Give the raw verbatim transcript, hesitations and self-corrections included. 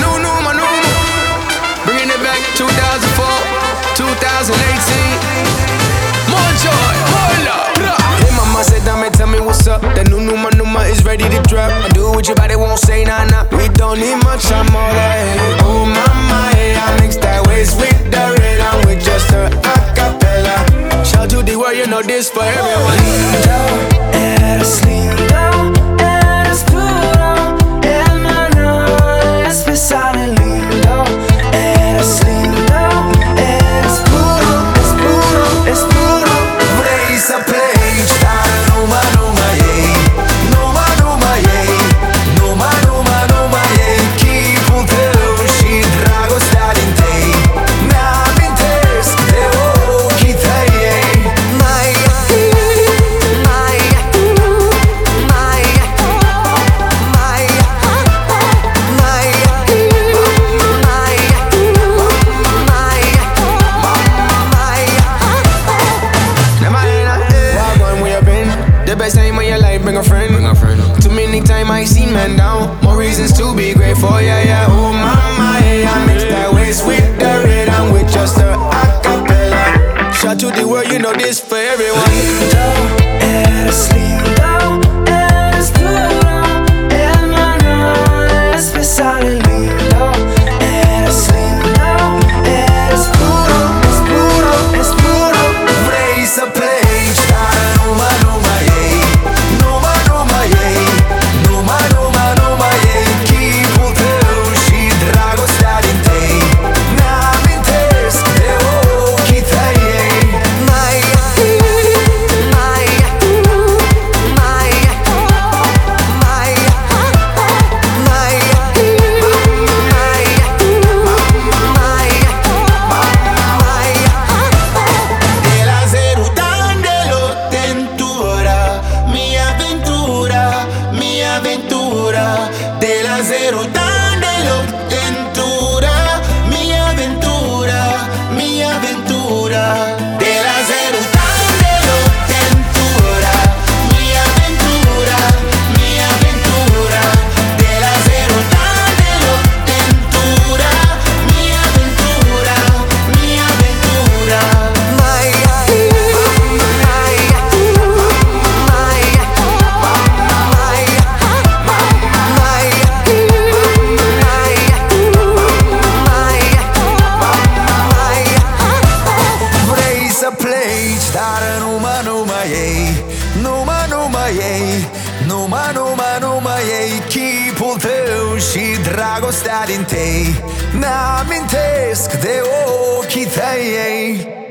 new, new, my new. Bringing it back two thousand four, two thousand eighteen. More joy, more love. Hey mama said, dame, tell me what's up. The new, new, my new, my is ready to drop. I do what your body won't say, nah, nah. We don't need much, I'm all that. Oh mama, hey, I mix that waist with the rhythm with just a acapella. Shout to the world, you know this for everyone. Lindo, eres lindo, eres puro, hermano, especial y lindo. Eres lindo, eres puro, es puro, es puro. Vrei să pleci, dar numai, numai ei. Numai, numai ei. Numai, numai, numai ei. Chipul tău și dragostea din tei mi-amintesc de ochii tăi ei. Mai, mai, mai, mai, mai, mai, Walk on where you been. The best time of your life, bring a friend. Bring a friend. Too many times I seen men down. More reasons to be grateful, yeah, yeah. Oh mama, hey, I mix that waist with the rhythm with just a acapella. Shout to the world, you know this for everyone. lindo, eres lindo, eres puro, hermano, especial y lindo. Eres lindo, eres puro, es puro, es puro. Vrei să pleci, dar numai, numai ei. Numai, numai ei. Numai, numai, numai ei. Chipul tău și dragostea din tei mi-amintesc de ochii tăi ei. Mai, mai, mai, mai, mai, mai, De la zero dandelo tentura, mia avventura, mia avventura. De la zero dandelo tentura, mia avventura, mia avventura. De la zero dandelo tentura, mia avventura, mia avventura. De la zero dandelo tentura, mia avventura, mia avventura. mai, Vrei să pleci, dar numai, numai ei. Numai, numai ei. Numai, numai, numai ei. Chipul tău și dragostea din tei mi-amintesc de ochii tăi ei.